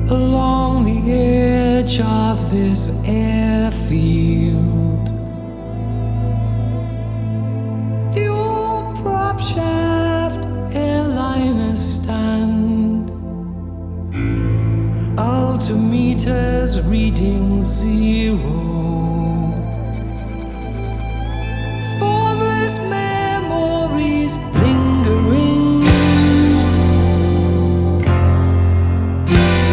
along the edge of this airfield. The old prop shaft airliners stand, altimeters reading 0.